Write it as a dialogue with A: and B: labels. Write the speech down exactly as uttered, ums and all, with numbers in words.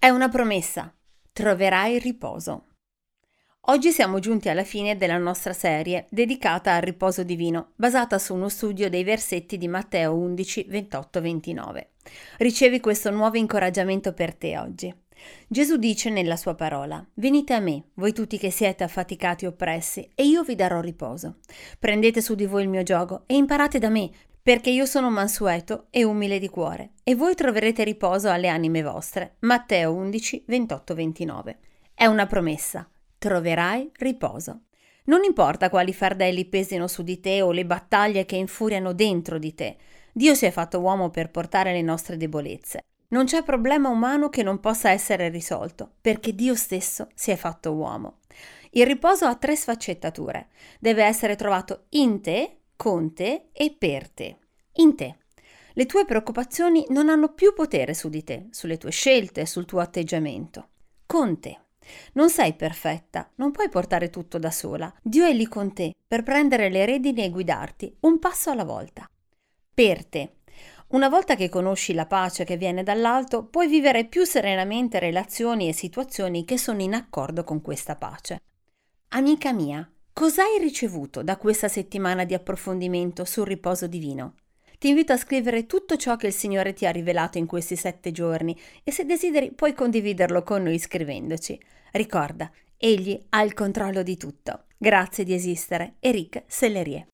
A: È una promessa. Troverai riposo. Oggi siamo giunti alla fine della nostra serie dedicata al riposo divino, basata su uno studio dei versetti di Matteo undici, ventotto ventinove. Ricevi questo nuovo incoraggiamento per te oggi. Gesù dice nella sua parola: «Venite a me, voi tutti che siete affaticati e oppressi, e io vi darò riposo. Prendete su di voi il mio giogo e imparate da me, perché io sono mansueto e umile di cuore, e voi troverete riposo alle anime vostre». Matteo undici, ventotto ventinove. È una promessa. Troverai riposo. Non importa quali fardelli pesino su di te o le battaglie che infuriano dentro di te. Dio si è fatto uomo per portare le nostre debolezze. Non c'è problema umano che non possa essere risolto, perché Dio stesso si è fatto uomo. Il riposo ha tre sfaccettature. Deve essere trovato in te, con te e per te. In te. Le tue preoccupazioni non hanno più potere su di te, sulle tue scelte, sul tuo atteggiamento. Con te. Non sei perfetta, non puoi portare tutto da sola. Dio è lì con te per prendere le redini e guidarti, un passo alla volta. Per te. Una volta che conosci la pace che viene dall'alto, puoi vivere più serenamente relazioni e situazioni che sono in accordo con questa pace. Amica mia, cosa hai ricevuto da questa settimana di approfondimento sul riposo divino? Ti invito a scrivere tutto ciò che il Signore ti ha rivelato in questi sette giorni e se desideri puoi condividerlo con noi scrivendoci. Ricorda, Egli ha il controllo di tutto. Grazie di esistere. Eric Sellerie.